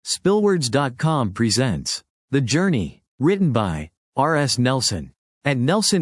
Spillwords.com presents The Journey, written by R.S. Nelson, at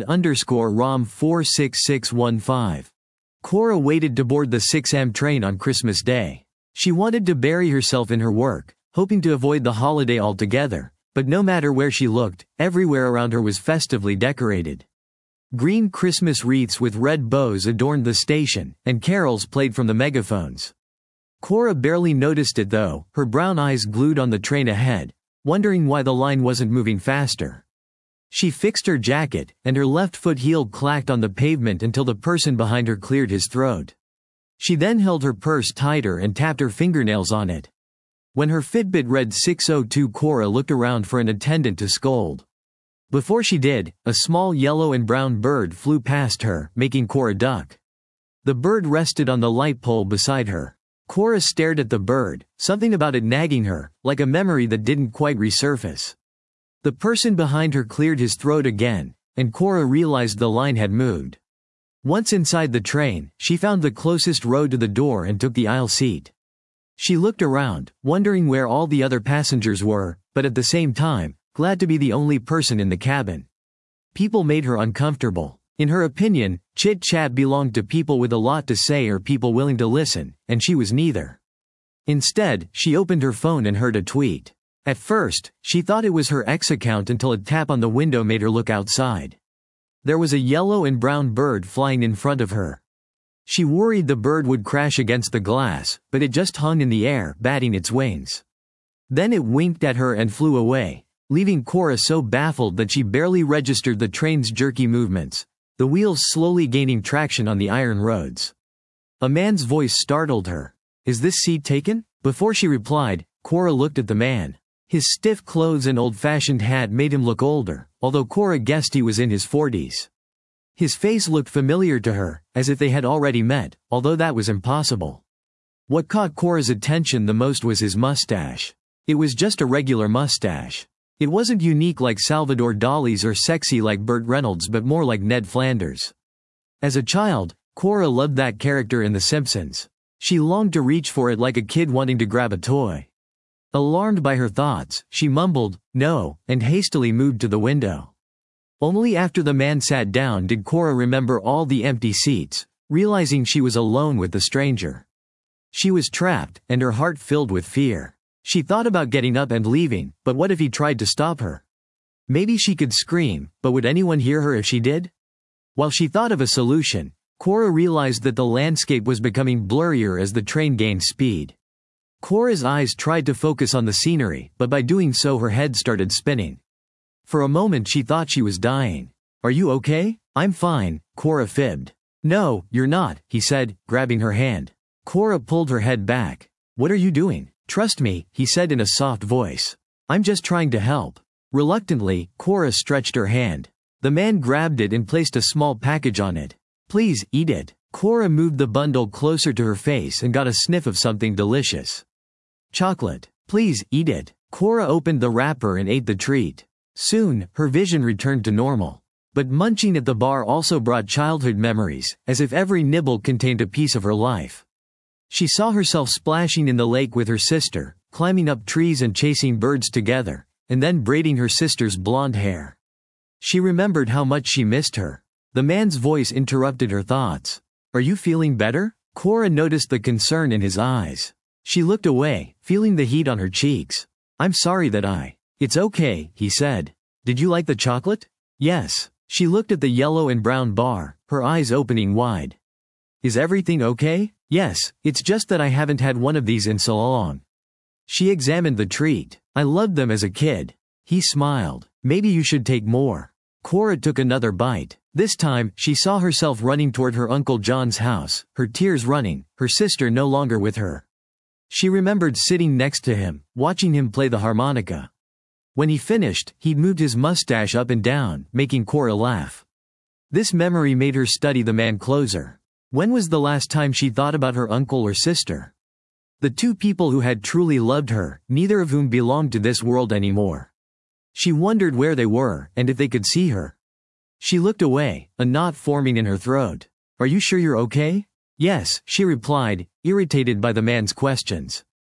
Nelson_Rom46615. Cora waited to board the 6 a.m. train on Christmas Day. She wanted to bury herself in her work, hoping to avoid the holiday altogether, but no matter where she looked, everywhere around her was festively decorated. Green Christmas wreaths with red bows adorned the station, and carols played from the megaphones. Cora barely noticed it though, her brown eyes glued on the train ahead, wondering why the line wasn't moving faster. She fixed her jacket, and her left foot heel clacked on the pavement until the person behind her cleared his throat. She then held her purse tighter and tapped her fingernails on it. When her Fitbit read 6:02, Cora looked around for an attendant to scold. Before she did, a small yellow and brown bird flew past her, making Cora duck. The bird rested on the light pole beside her. Cora stared at the bird, something about it nagging her, like a memory that didn't quite resurface. The person behind her cleared his throat again, and Cora realized the line had moved. Once inside the train, she found the closest row to the door and took the aisle seat. She looked around, wondering where all the other passengers were, but at the same time, glad to be the only person in the cabin. People made her uncomfortable. In her opinion, chit-chat belonged to people with a lot to say or people willing to listen, and she was neither. Instead, she opened her phone and heard a tweet. At first, she thought it was her ex account until a tap on the window made her look outside. There was a yellow and brown bird flying in front of her. She worried the bird would crash against the glass, but it just hung in the air, batting its wings. Then it winked at her and flew away, leaving Cora so baffled that she barely registered the train's jerky movements, the wheels slowly gaining traction on the iron roads. A man's voice startled her. "Is this seat taken?" Before she replied, Cora looked at the man. His stiff clothes and old-fashioned hat made him look older, although Cora guessed he was in his 40s. His face looked familiar to her, as if they had already met, although that was impossible. What caught Cora's attention the most was his mustache. It was just a regular mustache. It wasn't unique like Salvador Dali's or sexy like Burt Reynolds, but more like Ned Flanders. As a child, Cora loved that character in The Simpsons. She longed to reach for it like a kid wanting to grab a toy. Alarmed by her thoughts, she mumbled, "No," and hastily moved to the window. Only after the man sat down did Cora remember all the empty seats, realizing she was alone with the stranger. She was trapped, and her heart filled with fear. She thought about getting up and leaving, but what if he tried to stop her? Maybe she could scream, but would anyone hear her if she did? While she thought of a solution, Cora realized that the landscape was becoming blurrier as the train gained speed. Cora's eyes tried to focus on the scenery, but by doing so her head started spinning. For a moment she thought she was dying. "Are you okay?" "I'm fine," Cora fibbed. "No, you're not," he said, grabbing her hand. Cora pulled her head back. "What are you doing?" "Trust me," he said in a soft voice. "I'm just trying to help." Reluctantly, Cora stretched her hand. The man grabbed it and placed a small package on it. "Please, eat it." Cora moved the bundle closer to her face and got a sniff of something delicious. "Chocolate. Please, eat it." Cora opened the wrapper and ate the treat. Soon, her vision returned to normal. But munching at the bar also brought childhood memories, as if every nibble contained a piece of her life. She saw herself splashing in the lake with her sister, climbing up trees and chasing birds together, and then braiding her sister's blonde hair. She remembered how much she missed her. The man's voice interrupted her thoughts. "Are you feeling better?" Cora noticed the concern in his eyes. She looked away, feeling the heat on her cheeks. "I'm sorry that It's okay," he said. "Did you like the chocolate?" "Yes." She looked at the yellow and brown bar, her eyes opening wide. "Is everything okay?" "Yes, it's just that I haven't had one of these in so long." She examined the treat. "I loved them as a kid." He smiled. "Maybe you should take more." Cora took another bite. This time, she saw herself running toward her Uncle John's house, her tears running, her sister no longer with her. She remembered sitting next to him, watching him play the harmonica. When he finished, he'd moved his mustache up and down, making Cora laugh. This memory made her study the man closer. When was the last time she thought about her uncle or sister? The two people who had truly loved her, neither of whom belonged to this world anymore. She wondered where they were, and if they could see her. She looked away, a knot forming in her throat. "Are you sure you're okay?" "Yes," she replied, irritated by the man's questions.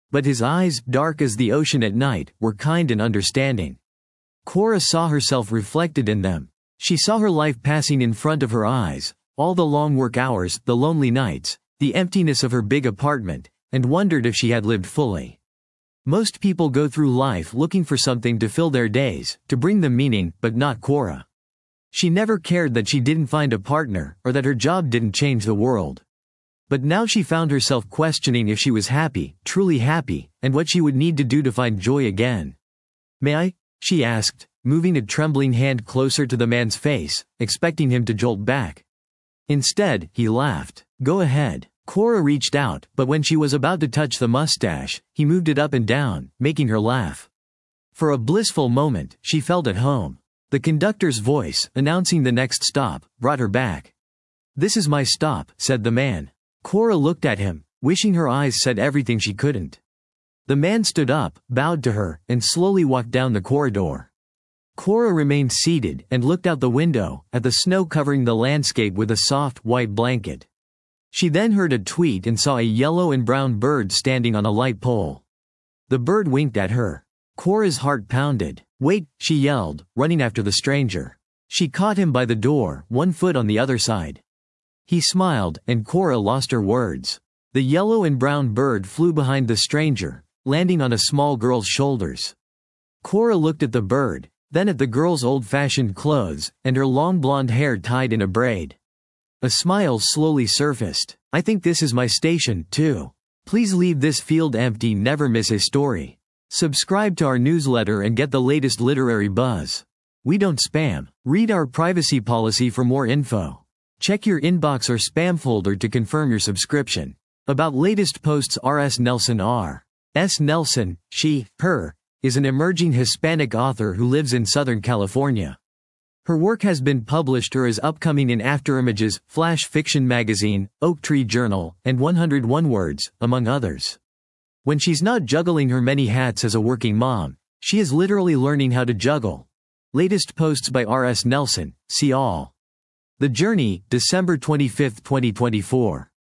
But his eyes, dark as the ocean at night, were kind and understanding. Cora saw herself reflected in them. She saw her life passing in front of her eyes, all the long work hours, the lonely nights, the emptiness of her big apartment, and wondered if she had lived fully. Most people go through life looking for something to fill their days, to bring them meaning, but not Cora. She never cared that she didn't find a partner, or that her job didn't change the world. But now she found herself questioning if she was happy, truly happy, and what she would need to do to find joy again. "May I?" she asked, moving a trembling hand closer to the man's face, expecting him to jolt back. Instead, he laughed. "Go ahead." Cora reached out, but when she was about to touch the mustache, he moved it up and down, making her laugh. For a blissful moment, she felt at home. The conductor's voice, announcing the next stop, brought her back. "This is my stop," said the man. Cora looked at him, wishing her eyes said everything she couldn't. The man stood up, bowed to her, and slowly walked down the corridor. Cora remained seated and looked out the window, at the snow covering the landscape with a soft, white blanket. She then heard a tweet and saw a yellow and brown bird standing on a light pole. The bird winked at her. Cora's heart pounded. "Wait," she yelled, running after the stranger. She caught him by the door, one foot on the other side. He smiled, and Cora lost her words. The yellow and brown bird flew behind the stranger, landing on a small girl's shoulders. Cora looked at the bird, then at the girl's old-fashioned clothes, and her long blonde hair tied in a braid. A smile slowly surfaced. "I think this is my station, too. Please leave this field empty, never miss a story. Subscribe to our newsletter and get the latest literary buzz. We don't spam. Read our privacy policy for more info. Check your inbox or spam folder to confirm your subscription." About latest posts. R.S. Nelson. R.S. Nelson, she, her, is an emerging Hispanic author who lives in Southern California. Her work has been published or is upcoming in Afterimages, Flash Fiction Magazine, Oak Tree Journal, and 101 Words, among others. When she's not juggling her many hats as a working mom, she is literally learning how to juggle. Latest posts by R.S. Nelson, see all. The Journey, December 25, 2024.